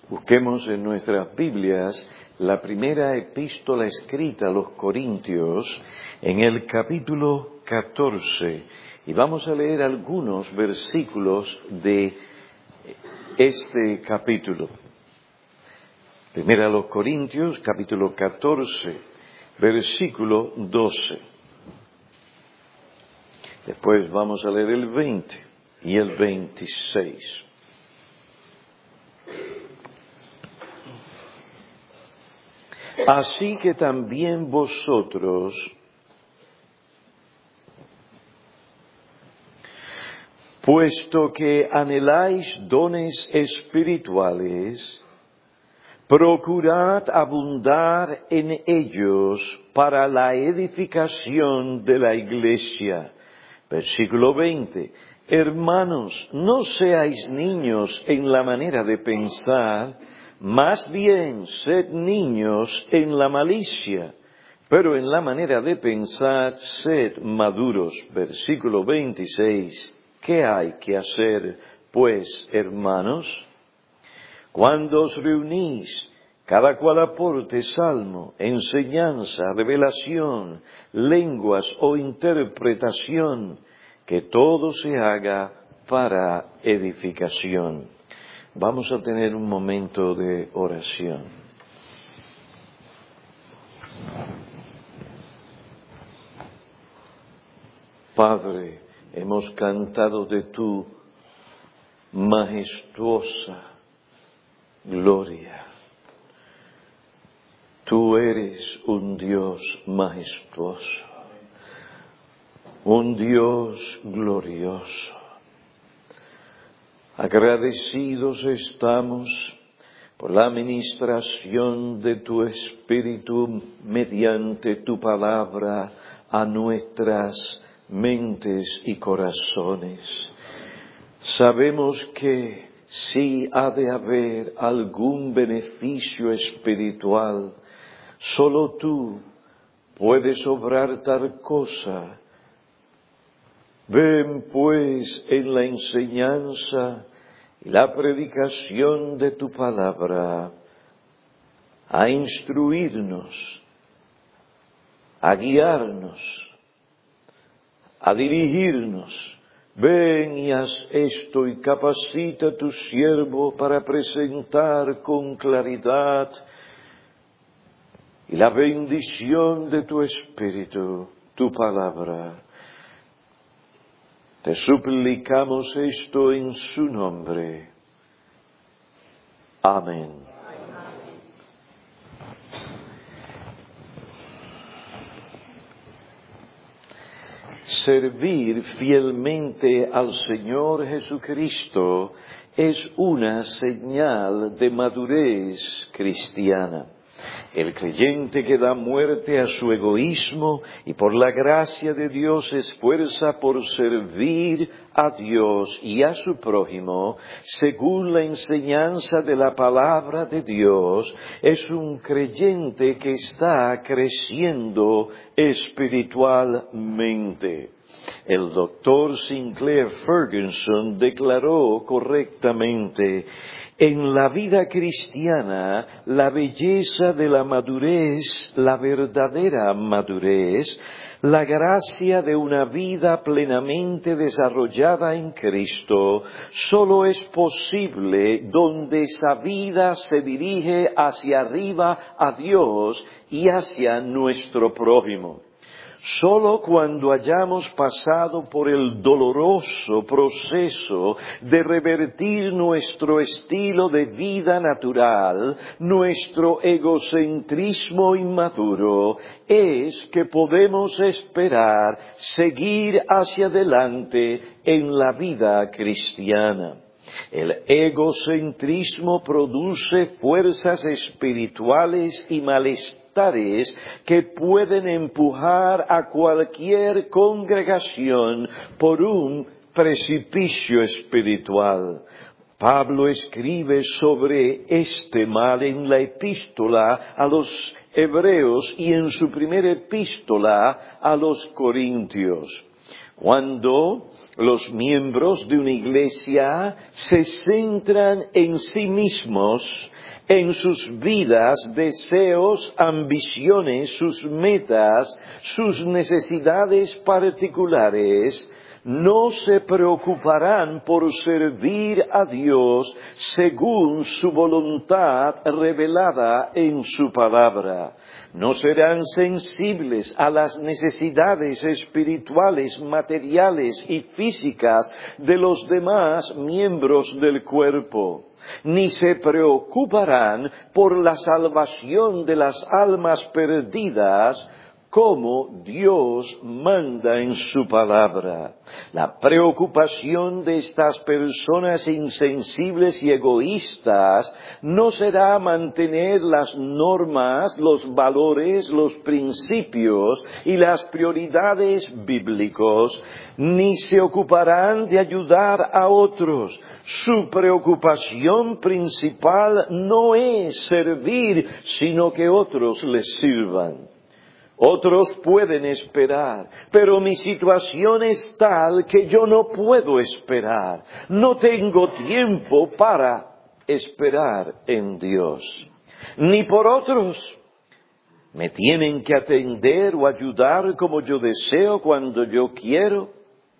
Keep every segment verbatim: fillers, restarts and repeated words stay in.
Busquemos en nuestras Biblias la primera epístola escrita a los Corintios en el capítulo catorce y vamos a leer algunos versículos de este capítulo. Primera a los Corintios, capítulo catorce, versículo doce. Después vamos a leer el veinte y el veintiséis. Así que también vosotros, puesto que anheláis dones espirituales, procurad abundar en ellos para la edificación de la iglesia. Versículo veinte. Hermanos, no seáis niños en la manera de pensar, más bien sed niños en la malicia, pero en la manera de pensar sed maduros. Versículo veintiséis. ¿Qué hay que hacer, pues, hermanos? Cuando os reunís, cada cual aporte salmo, enseñanza, revelación, lenguas o interpretación, que todo se haga para edificación. Vamos a tener un momento de oración. Padre, hemos cantado de tu majestuosa gloria. Tú eres un Dios majestuoso, un Dios glorioso. Agradecidos estamos por la administración de tu Espíritu mediante tu palabra a nuestras mentes y corazones. Sabemos que si ha de haber algún beneficio espiritual, solo tú puedes obrar tal cosa. Ven pues en la enseñanza y la predicación de tu palabra a instruirnos, a guiarnos, a dirigirnos. Ven y haz esto y capacita a tu siervo para presentar con claridad y la bendición de tu Espíritu, tu palabra. Te suplicamos esto en su nombre. Amén. Servir fielmente al Señor Jesucristo es una señal de madurez cristiana. El creyente que da muerte a su egoísmo y por la gracia de Dios se esfuerza por servir a Dios y a su prójimo, según la enseñanza de la palabra de Dios, es un creyente que está creciendo espiritualmente. El doctor Sinclair Ferguson declaró correctamente: en la vida cristiana, la belleza de la madurez, la verdadera madurez, la gracia de una vida plenamente desarrollada en Cristo, solo es posible donde esa vida se dirige hacia arriba a Dios y hacia nuestro prójimo. Solo cuando hayamos pasado por el doloroso proceso de revertir nuestro estilo de vida natural, nuestro egocentrismo inmaduro, es que podemos esperar seguir hacia adelante en la vida cristiana. El egocentrismo produce fuerzas espirituales y malestares que pueden empujar a cualquier congregación por un precipicio espiritual. Pablo escribe sobre este mal en la epístola a los Hebreos y en su primera epístola a los Corintios. Cuando los miembros de una iglesia se centran en sí mismos, en sus vidas, deseos, ambiciones, sus metas, sus necesidades particulares, no se preocuparán por servir a Dios según su voluntad revelada en su palabra. No serán sensibles a las necesidades espirituales, materiales y físicas de los demás miembros del cuerpo, ni se preocuparán por la salvación de las almas perdidas, como Dios manda en su palabra. La preocupación de estas personas insensibles y egoístas no será mantener las normas, los valores, los principios y las prioridades bíblicos, ni se ocuparán de ayudar a otros. Su preocupación principal no es servir, sino que otros les sirvan. Otros pueden esperar, pero mi situación es tal que yo no puedo esperar. No tengo tiempo para esperar en Dios. Ni por otros. Me tienen que atender o ayudar como yo deseo, cuando yo quiero.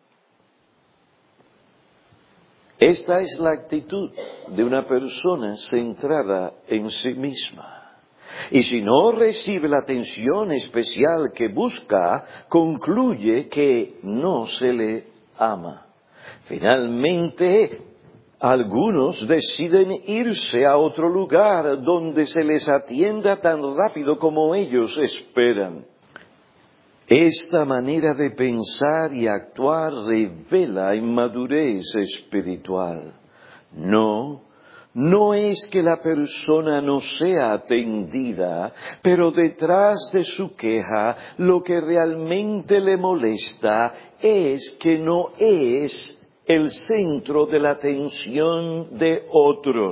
Esta es la actitud de una persona centrada en sí misma. Y si no recibe la atención especial que busca, concluye que no se le ama. Finalmente, algunos deciden irse a otro lugar donde se les atienda tan rápido como ellos esperan. Esta manera de pensar y actuar revela inmadurez espiritual. No, no es que la persona no sea atendida, pero detrás de su queja lo que realmente le molesta es que no es el centro de la atención de otros.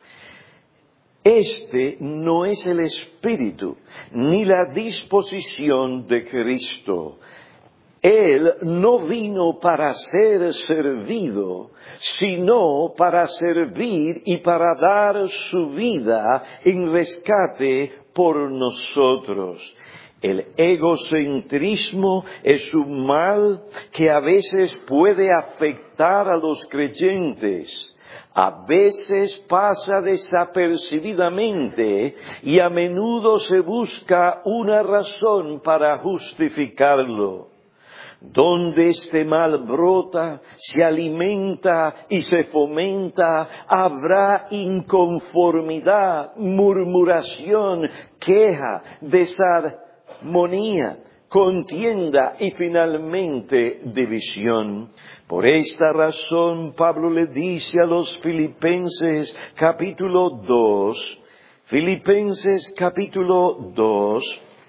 Este no es el espíritu ni la disposición de Cristo. Él no vino para ser servido, sino para servir y para dar su vida en rescate por nosotros. El egocentrismo es un mal que a veces puede afectar a los creyentes. A veces pasa desapercibidamente y a menudo se busca una razón para justificarlo. Donde este mal brota, se alimenta y se fomenta, habrá inconformidad, murmuración, queja, desarmonía, contienda y finalmente división. Por esta razón Pablo le dice a los Filipenses capítulo dos, Filipenses capítulo dos,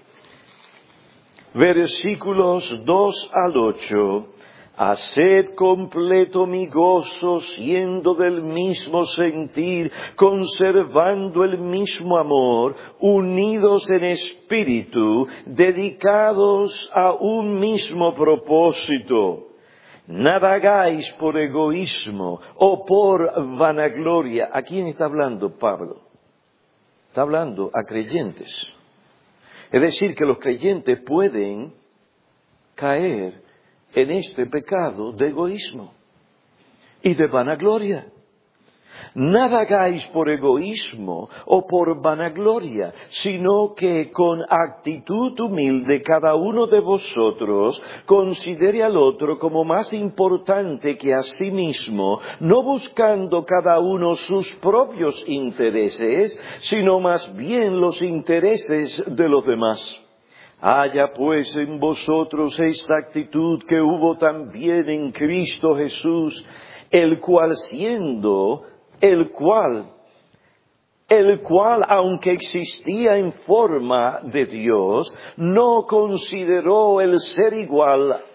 versículos dos al ocho, haced completo mi gozo siendo del mismo sentir, conservando el mismo amor, unidos en espíritu, dedicados a un mismo propósito. Nada hagáis por egoísmo o por vanagloria. ¿A quién está hablando Pablo? Está hablando a creyentes. Es decir, que los creyentes pueden caer en este pecado de egoísmo y de vanagloria. Nada hagáis por egoísmo o por vanagloria, sino que con actitud humilde cada uno de vosotros considere al otro como más importante que a sí mismo, no buscando cada uno sus propios intereses, sino más bien los intereses de los demás. Haya pues en vosotros esta actitud que hubo también en Cristo Jesús, el cual siendo El cual, el cual, aunque existía en forma de Dios, no consideró el ser igual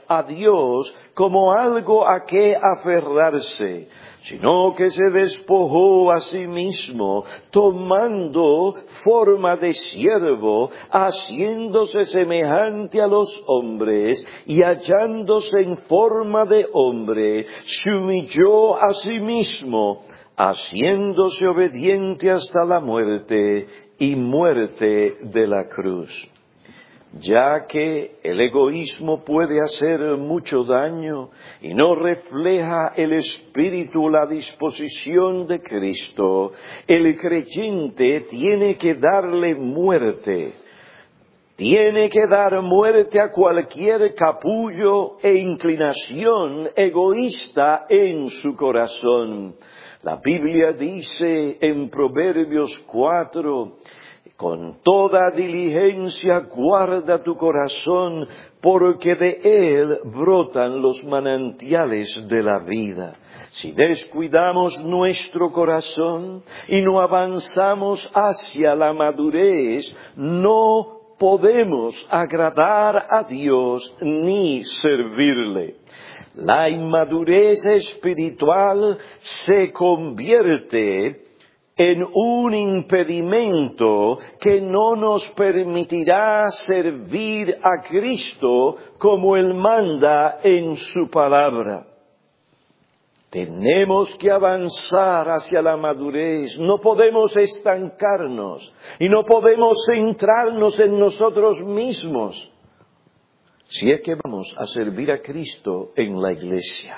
a Dios como algo a que aferrarse, sino que se despojó a sí mismo, tomando forma de siervo, haciéndose semejante a los hombres, y hallándose en forma de hombre, se humilló a sí mismo, haciéndose obediente hasta la muerte, y muerte de la cruz. Ya que el egoísmo puede hacer mucho daño y no refleja el espíritu, la disposición de Cristo, el creyente tiene que darle muerte. Tiene que dar muerte a cualquier capullo e inclinación egoísta en su corazón. La Biblia dice en Proverbios cuatro, con toda diligencia guarda tu corazón, porque de él brotan los manantiales de la vida. Si descuidamos nuestro corazón y no avanzamos hacia la madurez, no podemos agradar a Dios ni servirle. La inmadurez espiritual se convierte en un impedimento que no nos permitirá servir a Cristo como Él manda en su palabra. Tenemos que avanzar hacia la madurez, no podemos estancarnos y no podemos centrarnos en nosotros mismos si es que vamos a servir a Cristo en la iglesia.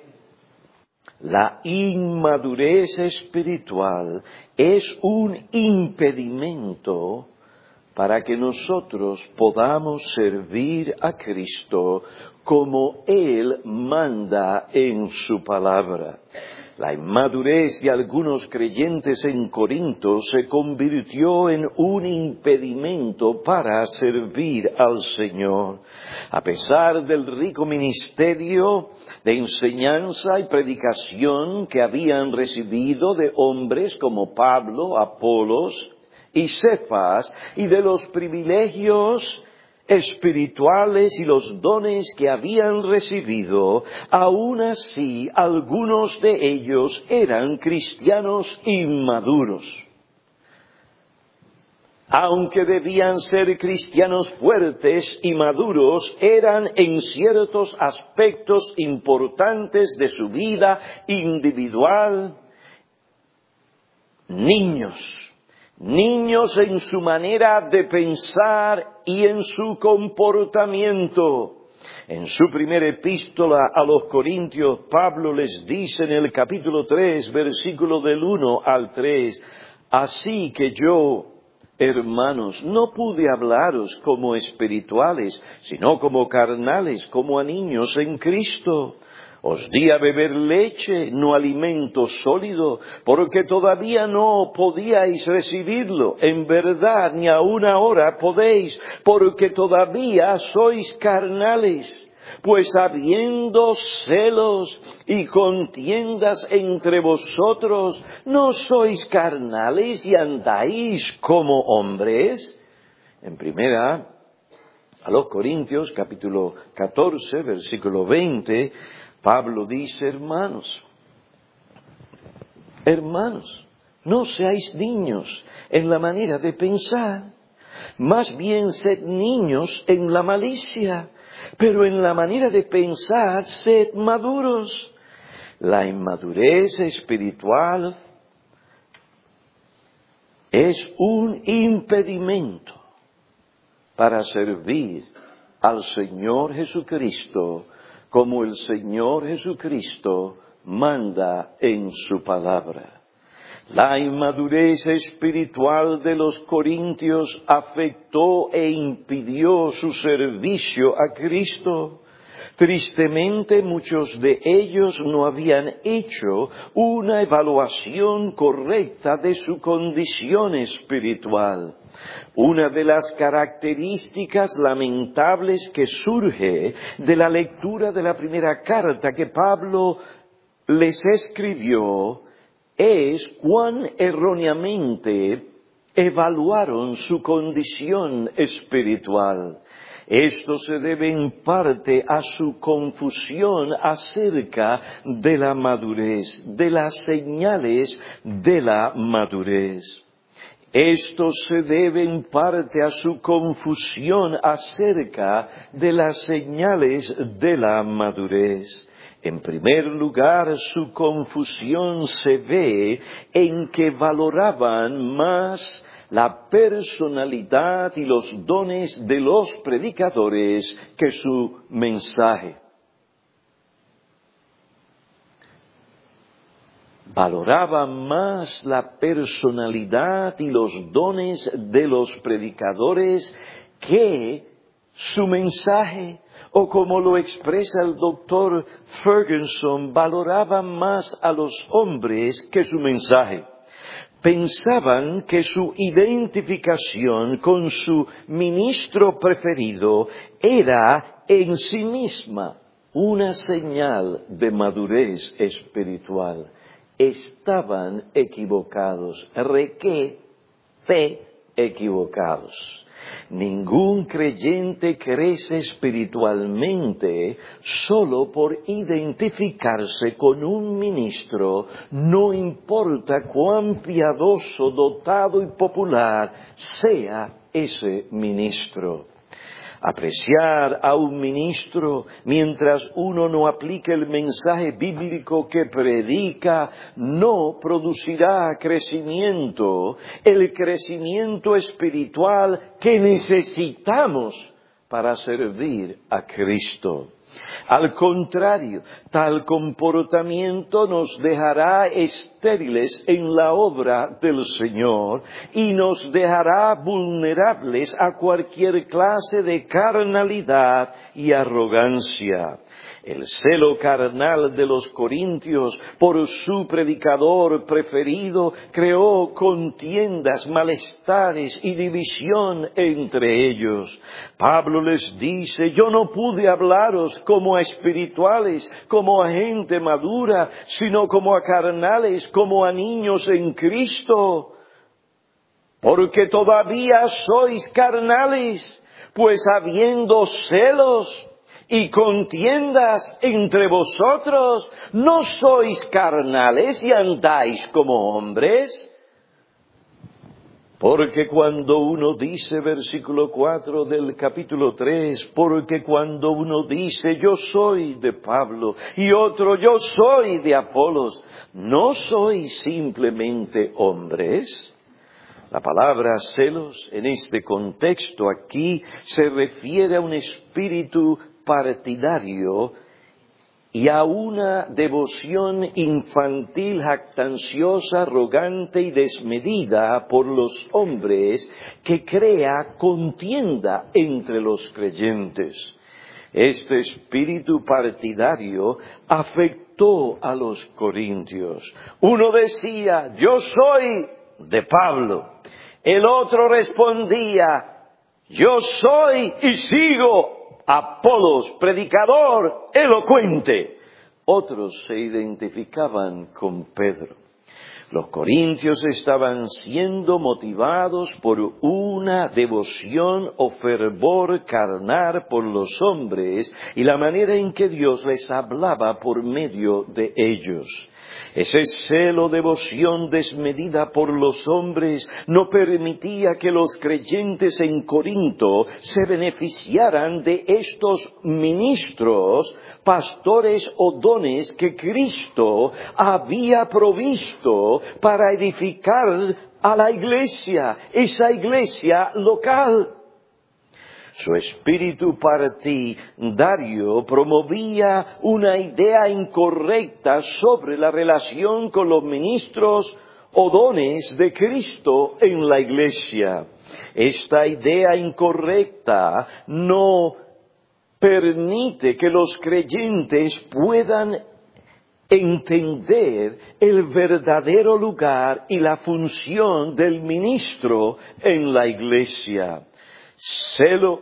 La inmadurez espiritual es un impedimento para que nosotros podamos servir a Cristo como Él manda en su palabra. La inmadurez de algunos creyentes en Corinto se convirtió en un impedimento para servir al Señor. A pesar del rico ministerio de enseñanza y predicación que habían recibido de hombres como Pablo, Apolos y Cefas, y de los privilegios espirituales y los dones que habían recibido, aún así algunos de ellos eran cristianos inmaduros. Aunque debían ser cristianos fuertes y maduros, eran en ciertos aspectos importantes de su vida individual niños. Niños en su manera de pensar y en su comportamiento. En su primera epístola a los Corintios, Pablo les dice en el capítulo tres, versículo del uno al tres, así que yo, hermanos, no pude hablaros como espirituales, sino como carnales, como a niños en Cristo. Os di a beber leche, no alimento sólido, porque todavía no podíais recibirlo. En verdad, ni aun ahora podéis, porque todavía sois carnales. Pues habiendo celos y contiendas entre vosotros, ¿no sois carnales y andáis como hombres? En primera, a los Corintios, capítulo catorce, versículo veinte, Pablo dice, hermanos, hermanos, no seáis niños en la manera de pensar, más bien sed niños en la malicia, pero en la manera de pensar sed maduros. La inmadurez espiritual es un impedimento para servir al Señor Jesucristo como el Señor Jesucristo manda en su palabra. La inmadurez espiritual de los corintios afectó e impidió su servicio a Cristo. Tristemente, muchos de ellos no habían hecho una evaluación correcta de su condición espiritual. Una de las características lamentables que surge de la lectura de la primera carta que Pablo les escribió es cuán erróneamente evaluaron su condición espiritual. Esto se debe en parte a su confusión acerca de la madurez, de las señales de la madurez. Esto se debe en parte a su confusión acerca de las señales de la madurez. En primer lugar, su confusión se ve en que valoraban más la personalidad y los dones de los predicadores que su mensaje. Valoraban más la personalidad y los dones de los predicadores que su mensaje. O como lo expresa el doctor Ferguson, valoraban más a los hombres que su mensaje. Pensaban que su identificación con su ministro preferido era en sí misma una señal de madurez espiritual. Estaban equivocados, requete equivocados. Ningún creyente crece espiritualmente solo por identificarse con un ministro, no importa cuán piadoso, dotado y popular sea ese ministro. Apreciar a un ministro mientras uno no aplique el mensaje bíblico que predica no producirá crecimiento, el crecimiento espiritual que necesitamos para servir a Cristo. Al contrario, tal comportamiento nos dejará estériles en la obra del Señor y nos dejará vulnerables a cualquier clase de carnalidad y arrogancia. El celo carnal de los corintios por su predicador preferido creó contiendas, malestares y división entre ellos. Pablo les dice: yo no pude hablaros como a espirituales, como a gente madura, sino como a carnales, como a niños en Cristo. Porque todavía sois carnales, pues habiendo celos y contiendas entre vosotros, ¿no sois carnales y andáis como hombres? Porque cuando uno dice, versículo cuatro del capítulo tres, porque cuando uno dice, yo soy de Pablo, y otro, yo soy de Apolos, ¿no sois simplemente hombres? La palabra celos en este contexto aquí se refiere a un espíritu partidario y a una devoción infantil, jactanciosa, arrogante y desmedida por los hombres que crea contienda entre los creyentes. Este espíritu partidario afectó a los corintios. Uno decía, yo soy de Pablo. El otro respondía, yo soy y sigo Apolos, predicador elocuente. Otros se identificaban con Pedro. Los corintios estaban siendo motivados por una devoción o fervor carnal por los hombres y la manera en que Dios les hablaba por medio de ellos. Ese celo, devoción desmedida por los hombres no permitía que los creyentes en Corinto se beneficiaran de estos ministros, pastores o dones que Cristo había provisto para edificar a la iglesia, esa iglesia local. Su espíritu partidario promovía una idea incorrecta sobre la relación con los ministros o dones de Cristo en la iglesia. Esta idea incorrecta no permite que los creyentes puedan entender el verdadero lugar y la función del ministro en la iglesia. Celo,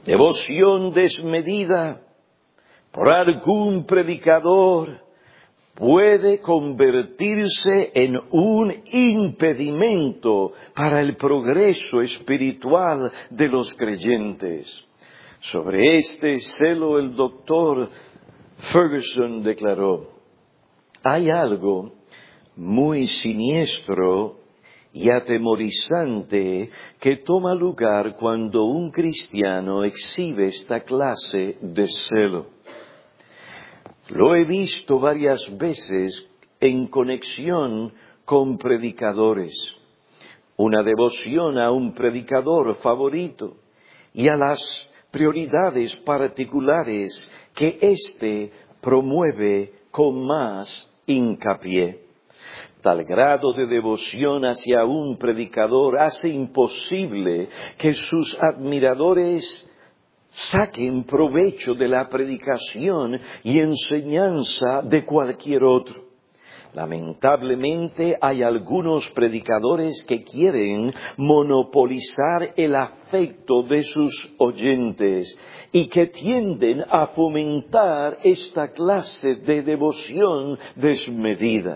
devoción desmedida por algún predicador puede convertirse en un impedimento para el progreso espiritual de los creyentes. Sobre este celo el doctor Ferguson declaró: hay algo muy siniestro y atemorizante que toma lugar cuando un cristiano exhibe esta clase de celo. Lo he visto varias veces en conexión con predicadores. Una devoción a un predicador favorito y a las prioridades particulares que éste promueve con más hincapié. Tal grado de devoción hacia un predicador hace imposible que sus admiradores saquen provecho de la predicación y enseñanza de cualquier otro. Lamentablemente hay algunos predicadores que quieren monopolizar el afecto de sus oyentes y que tienden a fomentar esta clase de devoción desmedida.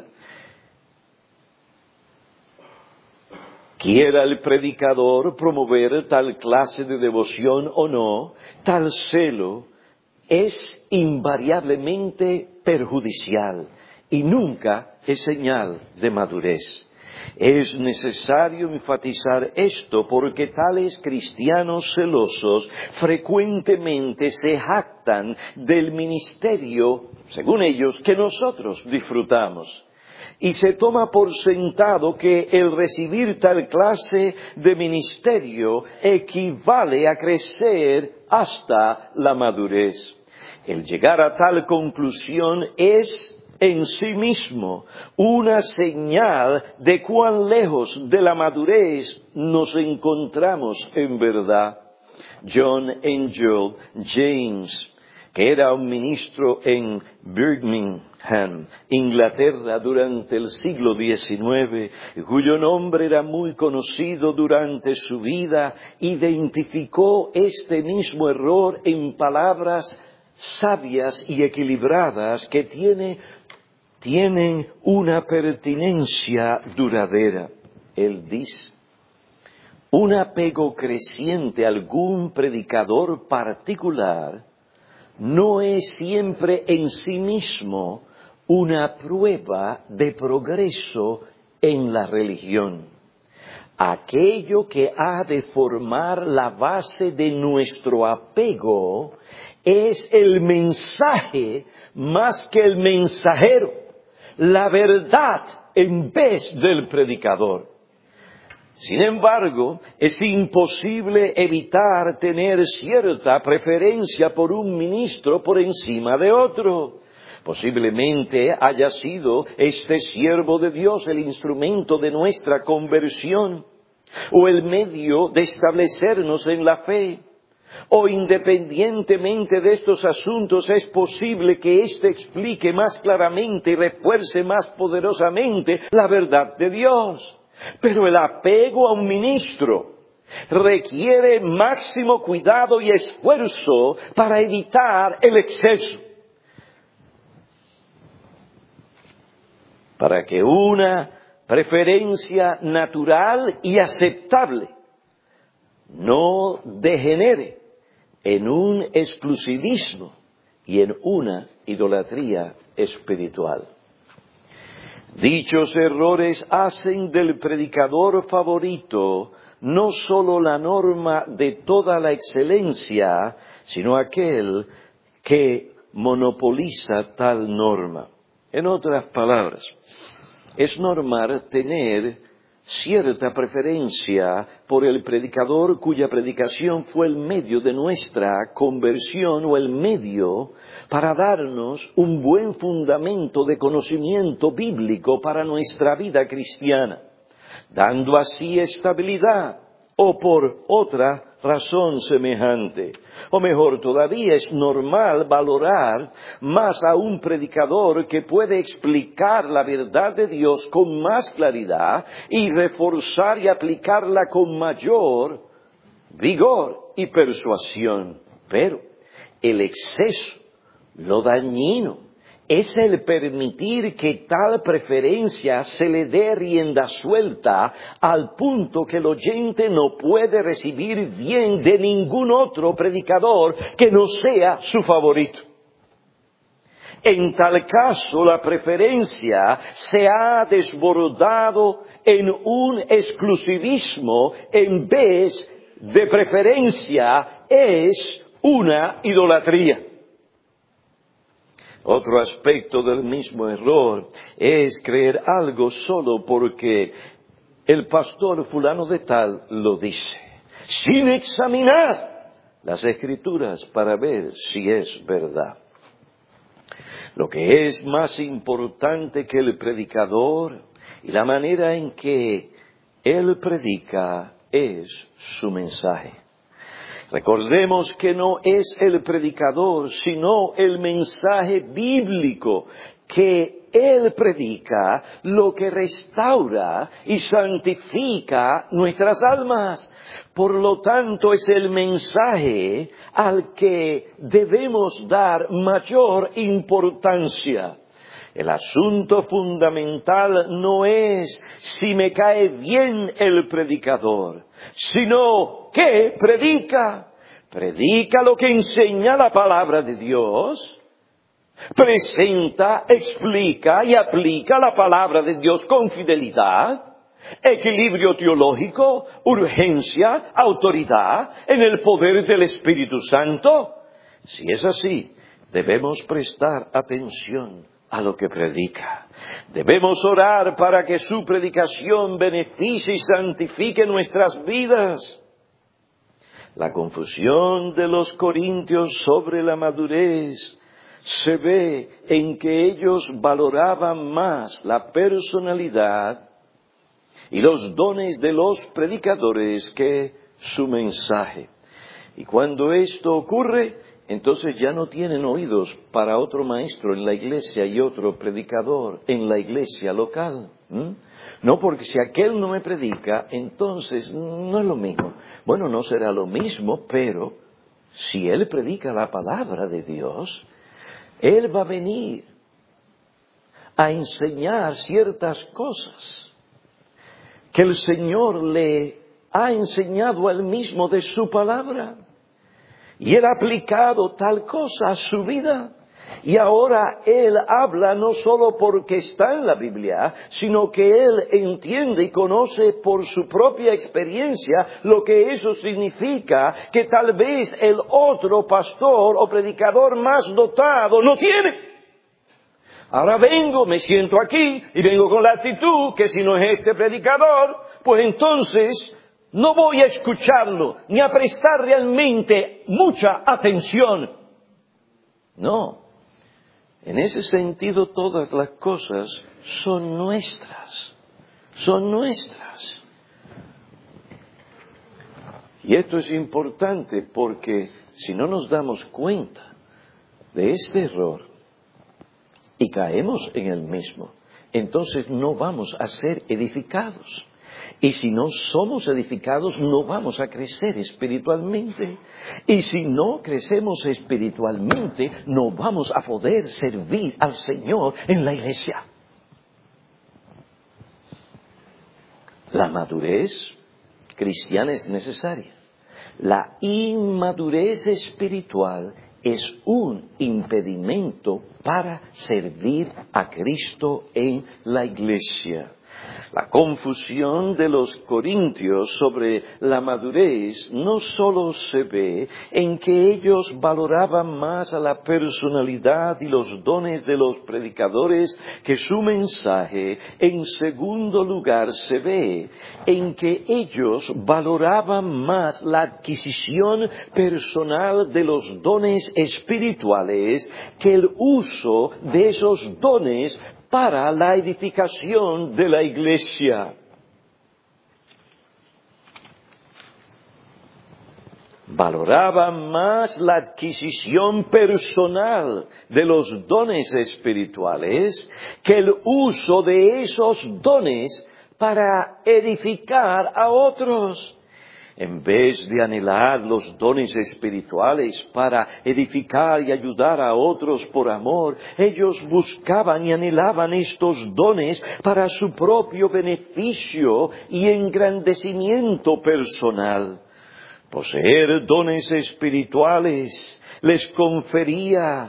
Quiera el predicador promover tal clase de devoción o no, tal celo es invariablemente perjudicial y nunca es señal de madurez. Es necesario enfatizar esto porque tales cristianos celosos frecuentemente se jactan del ministerio, según ellos, que nosotros disfrutamos. Y se toma por sentado que el recibir tal clase de ministerio equivale a crecer hasta la madurez. El llegar a tal conclusión es en sí mismo una señal de cuán lejos de la madurez nos encontramos en verdad. John Angel James, que era un ministro en Birmingham, Inglaterra, durante el siglo diecinueve, cuyo nombre era muy conocido durante su vida, identificó este mismo error en palabras sabias y equilibradas que tiene, tienen una pertinencia duradera. Él dice: un apego creciente a algún predicador particular no es siempre en sí mismo una prueba de progreso en la religión. Aquello que ha de formar la base de nuestro apego es el mensaje más que el mensajero, la verdad en vez del predicador. Sin embargo, es imposible evitar tener cierta preferencia por un ministro por encima de otro. Posiblemente haya sido este siervo de Dios el instrumento de nuestra conversión, o el medio de establecernos en la fe. O independientemente de estos asuntos, es posible que éste explique más claramente y refuerce más poderosamente la verdad de Dios. Pero el apego a un ministro requiere máximo cuidado y esfuerzo para evitar el exceso. Para que una preferencia natural y aceptable no degenere en un exclusivismo y en una idolatría espiritual. Dichos errores hacen del predicador favorito no sólo la norma de toda la excelencia, sino aquel que monopoliza tal norma. En otras palabras, es normal tener cierta preferencia por el predicador cuya predicación fue el medio de nuestra conversión o el medio para darnos un buen fundamento de conocimiento bíblico para nuestra vida cristiana, dando así estabilidad, o por otra razón semejante. O mejor todavía, es normal valorar más a un predicador que puede explicar la verdad de Dios con más claridad y reforzar y aplicarla con mayor vigor y persuasión. Pero el exceso, lo dañino es el permitir que tal preferencia se le dé rienda suelta al punto que el oyente no puede recibir bien de ningún otro predicador que no sea su favorito. En tal caso, la preferencia se ha desbordado en un exclusivismo en vez de preferencia, es una idolatría. Otro aspecto del mismo error es creer algo solo porque el pastor fulano de tal lo dice, sin examinar las Escrituras para ver si es verdad. Lo que es más importante que el predicador y la manera en que él predica es su mensaje. Recordemos que no es el predicador, sino el mensaje bíblico que él predica lo que restaura y santifica nuestras almas. Por lo tanto, es el mensaje al que debemos dar mayor importancia. El asunto fundamental no es si me cae bien el predicador, sino ¿qué predica? Predica lo que enseña la palabra de Dios, presenta, explica y aplica la palabra de Dios con fidelidad, equilibrio teológico, urgencia, autoridad en el poder del Espíritu Santo. Si es así, debemos prestar atención a lo que predica. Debemos orar para que su predicación beneficie y santifique nuestras vidas. La confusión de los corintios sobre la madurez se ve en que ellos valoraban más la personalidad y los dones de los predicadores que su mensaje. Y cuando esto ocurre, entonces ya no tienen oídos para otro maestro en la iglesia y otro predicador en la iglesia local. ¿Mm? No, porque si aquel no me predica, entonces no es lo mismo. Bueno, no será lo mismo, pero si él predica la palabra de Dios, él va a venir a enseñar ciertas cosas que el Señor le ha enseñado a él mismo de su palabra. Y él ha aplicado tal cosa a su vida. Y ahora él habla no solo porque está en la Biblia, sino que él entiende y conoce por su propia experiencia lo que eso significa, que tal vez el otro pastor o predicador más dotado no tiene. Ahora vengo, me siento aquí y vengo con la actitud que si no es este predicador, pues entonces no voy a escucharlo, ni a prestar realmente mucha atención. No. En ese sentido, todas las cosas son nuestras. Son nuestras. Y esto es importante porque si no nos damos cuenta de este error y caemos en el mismo, entonces no vamos a ser edificados. Y si no somos edificados, no vamos a crecer espiritualmente. Y si no crecemos espiritualmente, no vamos a poder servir al Señor en la iglesia. La madurez cristiana es necesaria. La inmadurez espiritual es un impedimento para servir a Cristo en la iglesia. La confusión de los corintios sobre la madurez no solo se ve en que ellos valoraban más a la personalidad y los dones de los predicadores que su mensaje. En segundo lugar se ve en que ellos valoraban más la adquisición personal de los dones espirituales que el uso de esos dones para la edificación de la iglesia. Valoraban más la adquisición personal de los dones espirituales que el uso de esos dones para edificar a otros. En vez de anhelar los dones espirituales para edificar y ayudar a otros por amor, ellos buscaban y anhelaban estos dones para su propio beneficio y engrandecimiento personal. Poseer dones espirituales les confería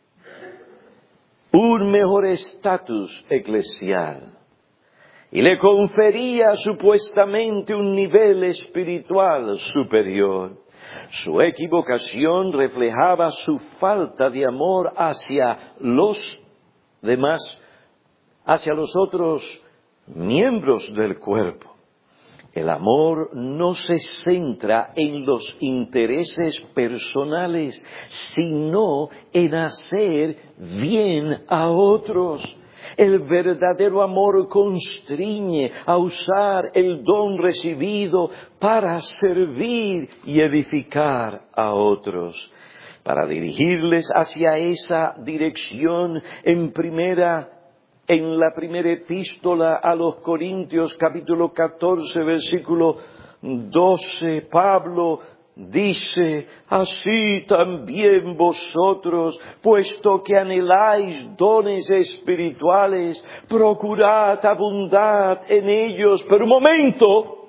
un mejor estatus eclesial y le confería supuestamente un nivel espiritual superior. Su equivocación reflejaba su falta de amor hacia los demás, hacia los otros miembros del cuerpo. El amor no se centra en los intereses personales, sino en hacer bien a otros. El verdadero amor constriñe a usar el don recibido para servir y edificar a otros. Para dirigirles hacia esa dirección, en primera En la primera epístola a los Corintios, capítulo catorce, versículo doce, Pablo dice: así también vosotros, puesto que anheláis dones espirituales, procurad abundar en ellos. Pero un momento,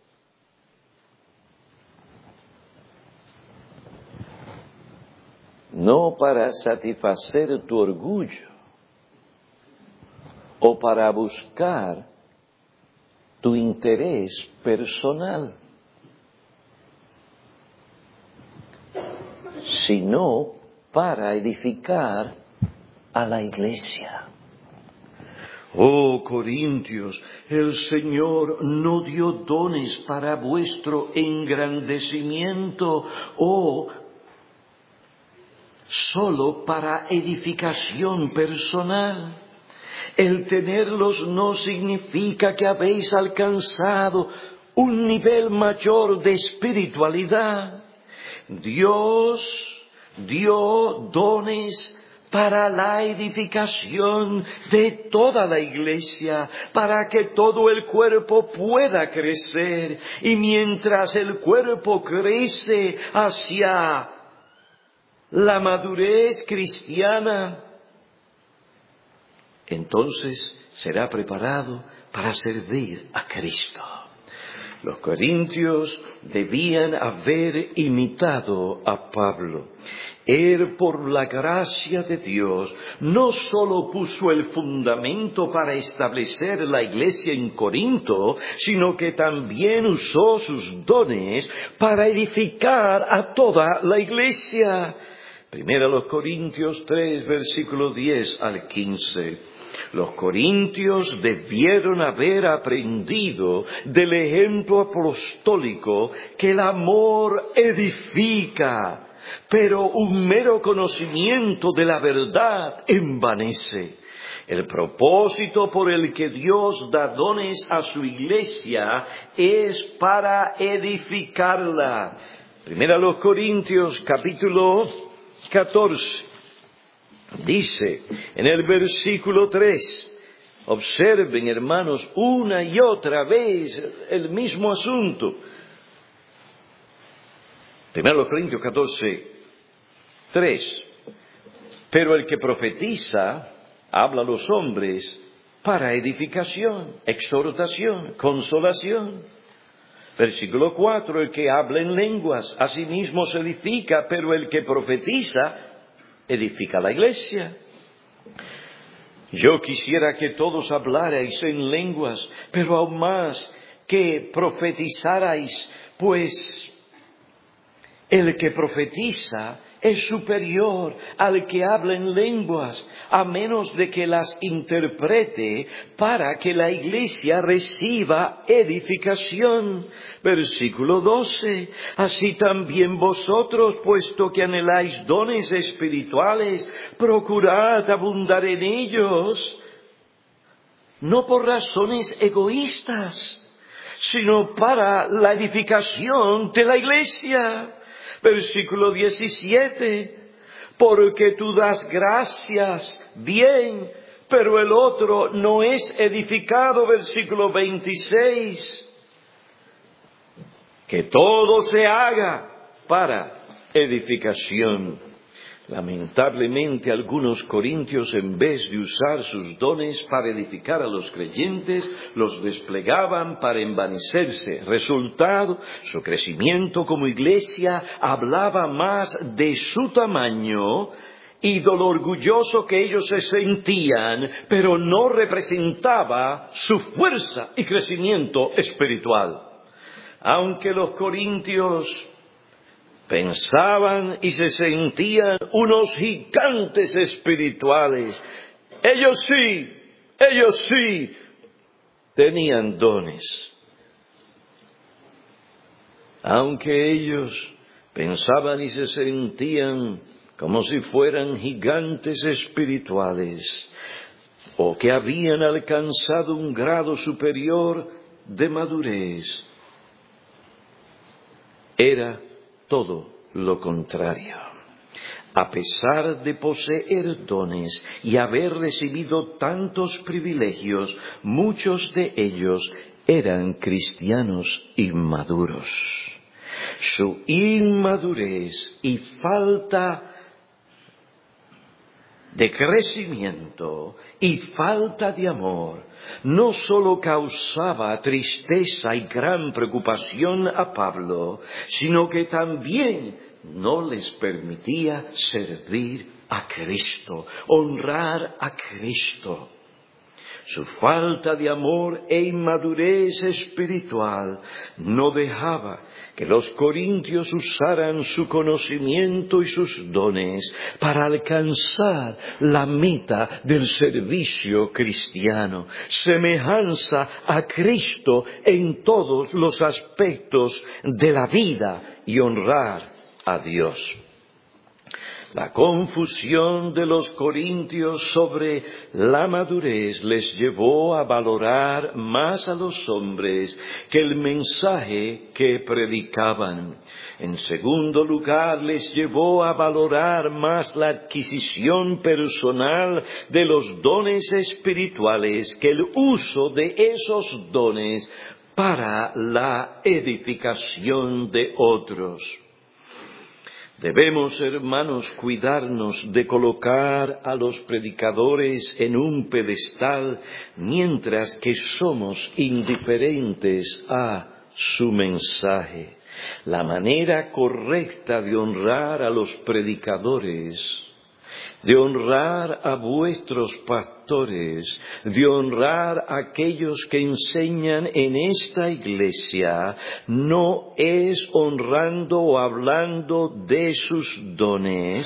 no para satisfacer tu orgullo o para buscar tu interés personal, sino para edificar a la iglesia. Oh Corintios, el Señor no dio dones para vuestro engrandecimiento o solo para edificación personal. El tenerlos no significa que habéis alcanzado un nivel mayor de espiritualidad. Dios dio dones para la edificación de toda la iglesia, para que todo el cuerpo pueda crecer. Y mientras el cuerpo crece hacia la madurez cristiana, entonces será preparado para servir a Cristo. Los corintios debían haber imitado a Pablo. Él, por la gracia de Dios, no solo puso el fundamento para establecer la iglesia en Corinto, sino que también usó sus dones para edificar a toda la iglesia. Primero los Corintios tres, versículo diez al quince. Los corintios debieron haber aprendido del ejemplo apostólico que el amor edifica, pero un mero conocimiento de la verdad envanece. El propósito por el que Dios da dones a su iglesia es para edificarla. Primero los Corintios, capítulo catorce. Dice en el versículo tres, observen hermanos una y otra vez el mismo asunto. Primero Corintios catorce, tres. Pero el que profetiza habla a los hombres para edificación, exhortación, consolación. Versículo cuatro, el que habla en lenguas, a sí mismo se edifica, pero el que profetiza edifica la iglesia. Yo quisiera que todos hablarais en lenguas, pero aún más que profetizarais, pues el que profetiza es superior al que habla en lenguas, a menos de que las interprete para que la iglesia reciba edificación. Versículo doce. Así también vosotros, puesto que anheláis dones espirituales, procurad abundar en ellos, no por razones egoístas, sino para la edificación de la iglesia. Versículo diecisiete, porque tú das gracias, bien, pero el otro no es edificado. Versículo veintiséis, que todo se haga para edificación. Lamentablemente, algunos corintios, en vez de usar sus dones para edificar a los creyentes, los desplegaban para envanecerse. Resultado, su crecimiento como iglesia hablaba más de su tamaño y de lo orgulloso que ellos se sentían, pero no representaba su fuerza y crecimiento espiritual. Aunque los corintios pensaban y se sentían unos gigantes espirituales, ellos sí, ellos sí tenían dones. Aunque ellos pensaban y se sentían como si fueran gigantes espirituales, o que habían alcanzado un grado superior de madurez, era todo lo contrario. A pesar de poseer dones y haber recibido tantos privilegios, muchos de ellos eran cristianos inmaduros. Su inmadurez y falta de crecimiento y falta de amor no solo causaba tristeza y gran preocupación a Pablo, sino que también no les permitía servir a Cristo, honrar a Cristo. Su falta de amor e inmadurez espiritual no dejaba que los corintios usaran su conocimiento y sus dones para alcanzar la meta del servicio cristiano, semejanza a Cristo en todos los aspectos de la vida y honrar a Dios. La confusión de los corintios sobre la madurez les llevó a valorar más a los hombres que el mensaje que predicaban. En segundo lugar, les llevó a valorar más la adquisición personal de los dones espirituales que el uso de esos dones para la edificación de otros. Debemos, hermanos, cuidarnos de colocar a los predicadores en un pedestal mientras que somos indiferentes a su mensaje. La manera correcta de honrar a los predicadores, de honrar a vuestros pastores, de honrar a aquellos que enseñan en esta iglesia, no es honrando o hablando de sus dones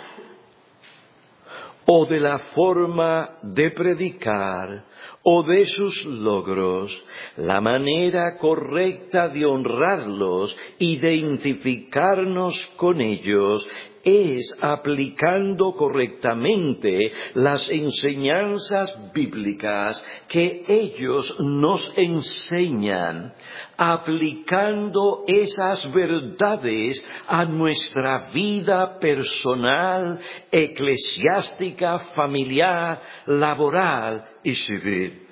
o de la forma de predicar o de sus logros. La manera correcta de honrarlos, identificarnos con ellos, es aplicando correctamente las enseñanzas bíblicas que ellos nos enseñan, aplicando esas verdades a nuestra vida personal, eclesiástica, familiar, laboral y civil.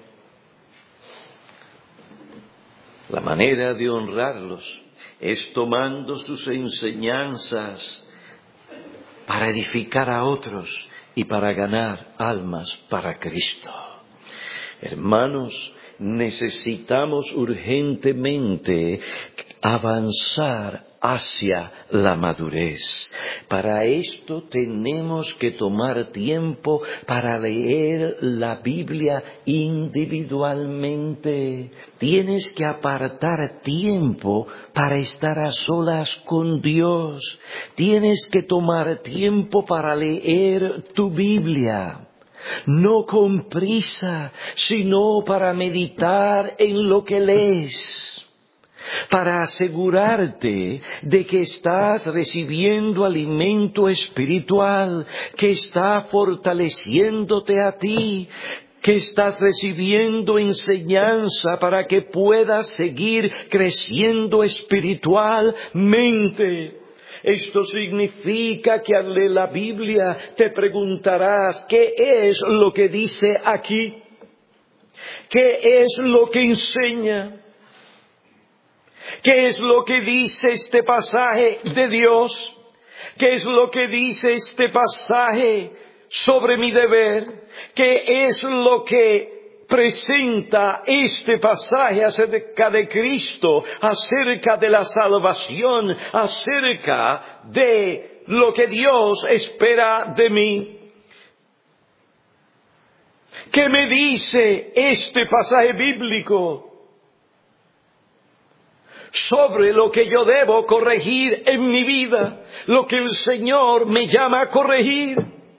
La manera de honrarlos es tomando sus enseñanzas para edificar a otros y para ganar almas para Cristo. Hermanos, necesitamos urgentemente avanzar hacia la madurez. Para esto tenemos que tomar tiempo para leer la Biblia individualmente. Tienes que apartar tiempo para estar a solas con Dios. Tienes que tomar tiempo para leer tu Biblia. No con prisa, sino para meditar en lo que lees, para asegurarte de que estás recibiendo alimento espiritual, que está fortaleciéndote a ti, que estás recibiendo enseñanza para que puedas seguir creciendo espiritualmente. Esto significa que al leer la Biblia te preguntarás, ¿qué es lo que dice aquí? ¿Qué es lo que enseña? ¿Qué es lo que dice este pasaje de Dios? ¿Qué es lo que dice este pasaje sobre mi deber? ¿Qué es lo que presenta este pasaje acerca de Cristo, acerca de la salvación, acerca de lo que Dios espera de mí? ¿Qué me dice este pasaje bíblico sobre lo que yo debo corregir en mi vida, lo que el Señor me llama a corregir?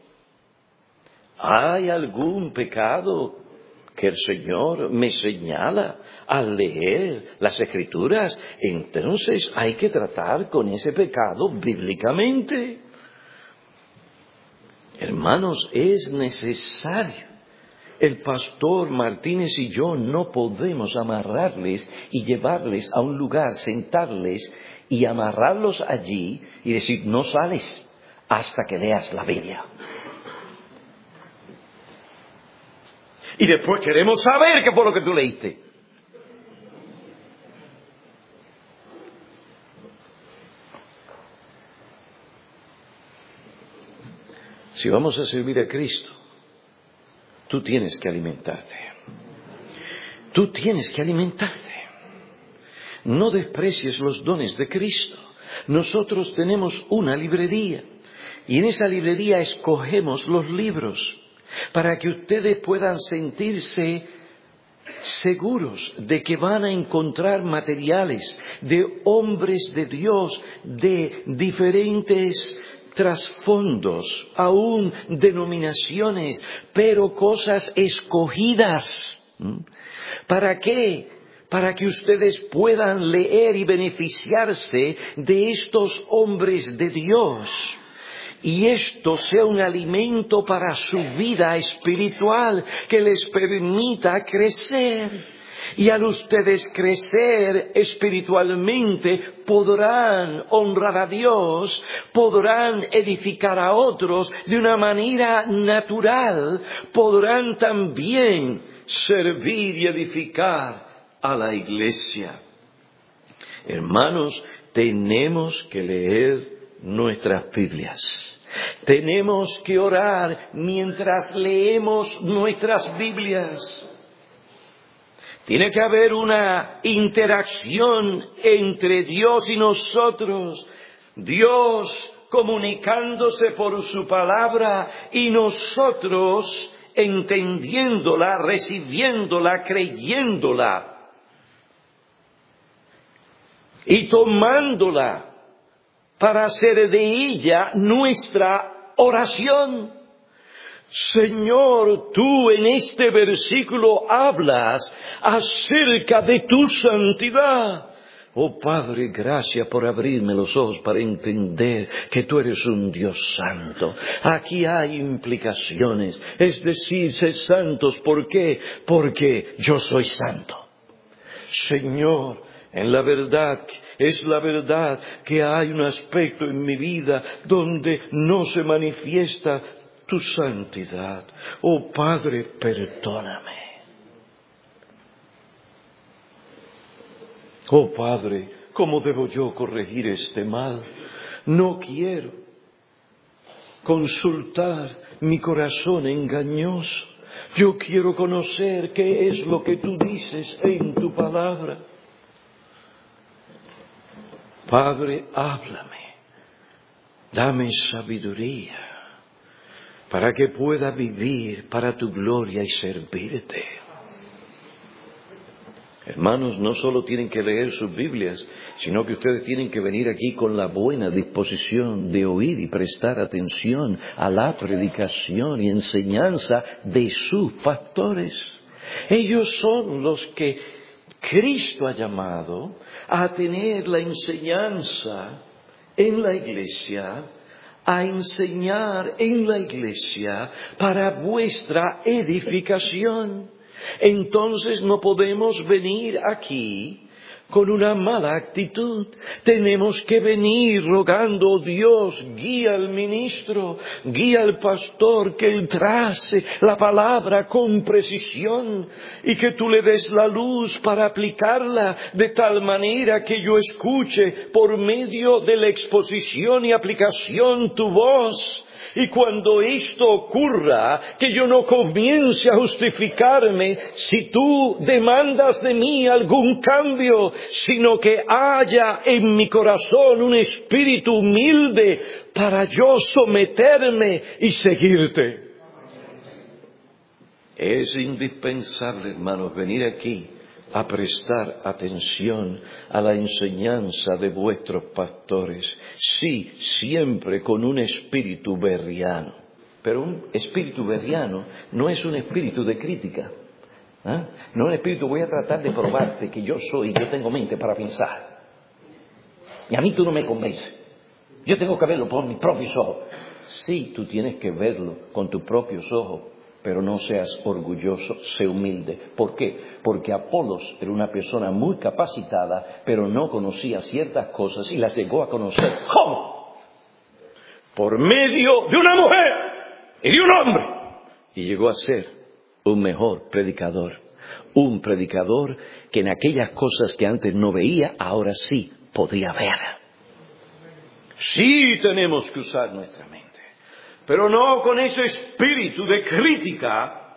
¿Hay algún pecado que el Señor me señala al leer las Escrituras? Entonces hay que tratar con ese pecado bíblicamente. Hermanos, es necesario. El pastor Martínez y yo no podemos amarrarles y llevarles a un lugar, sentarles y amarrarlos allí y decir, no sales hasta que leas la Biblia. Y después queremos saber qué fue lo que tú leíste. Si vamos a servir a Cristo, tú tienes que alimentarte. Tú tienes que alimentarte. No desprecies los dones de Cristo. Nosotros tenemos una librería y en esa librería escogemos los libros para que ustedes puedan sentirse seguros de que van a encontrar materiales de hombres de Dios de diferentes trasfondos, aún denominaciones, pero cosas escogidas. ¿Para qué? Para que ustedes puedan leer y beneficiarse de estos hombres de Dios. Y esto sea un alimento para su vida espiritual que les permita crecer. Y al ustedes crecer espiritualmente podrán honrar a Dios, podrán edificar a otros de una manera natural, podrán también servir y edificar a la iglesia. Hermanos, tenemos que leer nuestras Biblias. Tenemos que orar mientras leemos nuestras Biblias. Tiene que haber una interacción entre Dios y nosotros. Dios comunicándose por su palabra y nosotros entendiéndola, recibiéndola, creyéndola y tomándola para hacer de ella nuestra oración. Señor, tú en este versículo hablas acerca de tu santidad. Oh Padre, gracias por abrirme los ojos para entender que tú eres un Dios santo. Aquí hay implicaciones, es decir, sé santos. ¿Por qué? Porque yo soy santo. Señor, en la verdad, es la verdad que hay un aspecto en mi vida donde no se manifiesta tu santidad. Oh Padre, perdóname. Oh Padre, ¿cómo debo yo corregir este mal? No quiero consultar mi corazón engañoso. Yo quiero conocer qué es lo que tú dices en tu palabra. Padre, háblame. Dame sabiduría para que pueda vivir para tu gloria y servirte. Hermanos, no solo tienen que leer sus Biblias, sino que ustedes tienen que venir aquí con la buena disposición de oír y prestar atención a la predicación y enseñanza de sus pastores. Ellos son los que Cristo ha llamado a tener la enseñanza en la iglesia, a enseñar en la iglesia para vuestra edificación. Entonces no podemos venir aquí con una mala actitud. Tenemos que venir rogando, oh Dios, guía al ministro, guía al pastor, que él trace la palabra con precisión y que tú le des la luz para aplicarla de tal manera que yo escuche por medio de la exposición y aplicación tu voz. Y cuando esto ocurra, que yo no comience a justificarme si tú demandas de mí algún cambio, sino que haya en mi corazón un espíritu humilde para yo someterme y seguirte. Es indispensable, hermanos, venir aquí a prestar atención a la enseñanza de vuestros pastores. Sí, siempre con un espíritu berriano. Pero un espíritu berriano no es un espíritu de crítica. ¿eh? No es un espíritu, voy a tratar de probarte que yo soy, yo tengo mente para pensar. Y a mí tú no me convences. Yo tengo que verlo por mis propios ojos. Sí, tú tienes que verlo con tus propios ojos. Pero no seas orgulloso, sé humilde. ¿Por qué? Porque Apolos era una persona muy capacitada, pero no conocía ciertas cosas y las llegó a conocer. ¿Cómo? Por medio de una mujer y de un hombre. Y llegó a ser un mejor predicador. Un predicador que en aquellas cosas que antes no veía, ahora sí podía ver. Sí tenemos que usar nuestra mente. Pero no con ese espíritu de crítica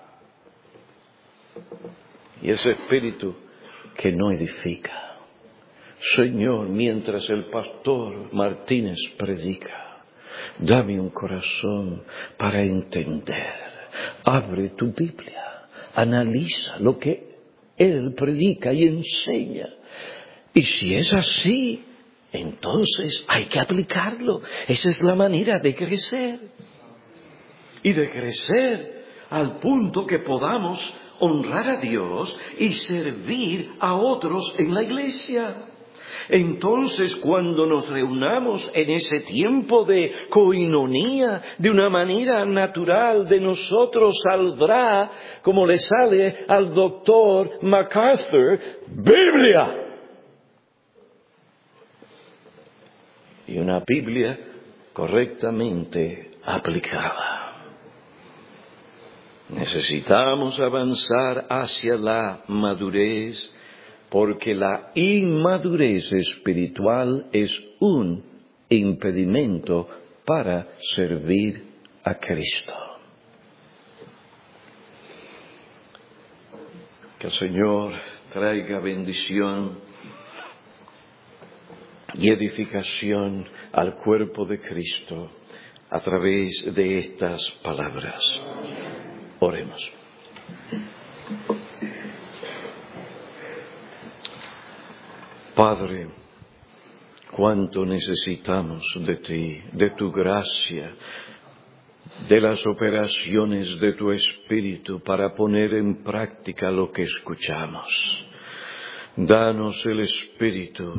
y ese espíritu que no edifica. Señor, mientras el pastor Martínez predica, dame un corazón para entender. Abre tu Biblia, analiza lo que él predica y enseña. Y si es así, entonces hay que aplicarlo. Esa es la manera de crecer. Y de crecer al punto que podamos honrar a Dios y servir a otros en la iglesia. Entonces, cuando nos reunamos en ese tiempo de coinonía, de una manera natural de nosotros saldrá, como le sale al doctor MacArthur, Biblia. Y una Biblia correctamente aplicada. Necesitamos avanzar hacia la madurez, porque la inmadurez espiritual es un impedimento para servir a Cristo. Que el Señor traiga bendición y edificación al cuerpo de Cristo a través de estas palabras. Oremos. Padre, cuánto necesitamos de ti, de tu gracia, de las operaciones de tu Espíritu para poner en práctica lo que escuchamos. Danos el Espíritu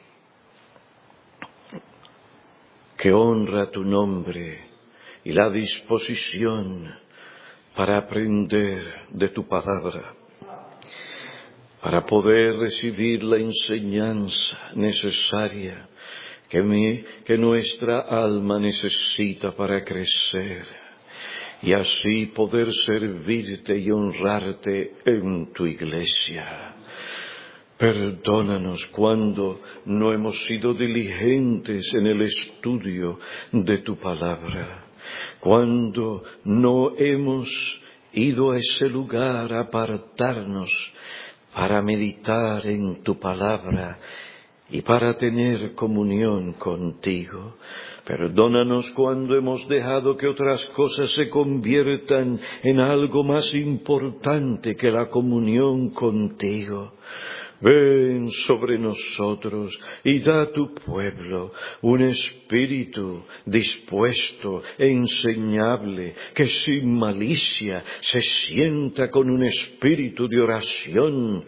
que honra tu nombre y la disposición para aprender de tu palabra, para poder recibir la enseñanza necesaria que, mi, que nuestra alma necesita para crecer y así poder servirte y honrarte en tu iglesia. Perdónanos cuando no hemos sido diligentes en el estudio de tu palabra, cuando no hemos ido a ese lugar a apartarnos para meditar en tu palabra y para tener comunión contigo. Perdónanos cuando hemos dejado que otras cosas se conviertan en algo más importante que la comunión contigo. Ven sobre nosotros y da a tu pueblo un espíritu dispuesto, enseñable, que sin malicia se sienta con un espíritu de oración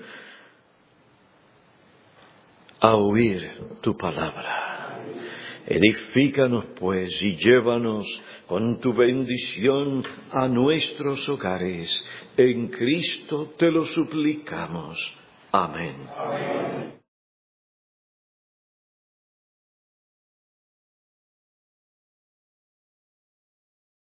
a oír tu palabra. Edifícanos pues y llévanos con tu bendición a nuestros hogares. En Cristo te lo suplicamos. Amén. Amén.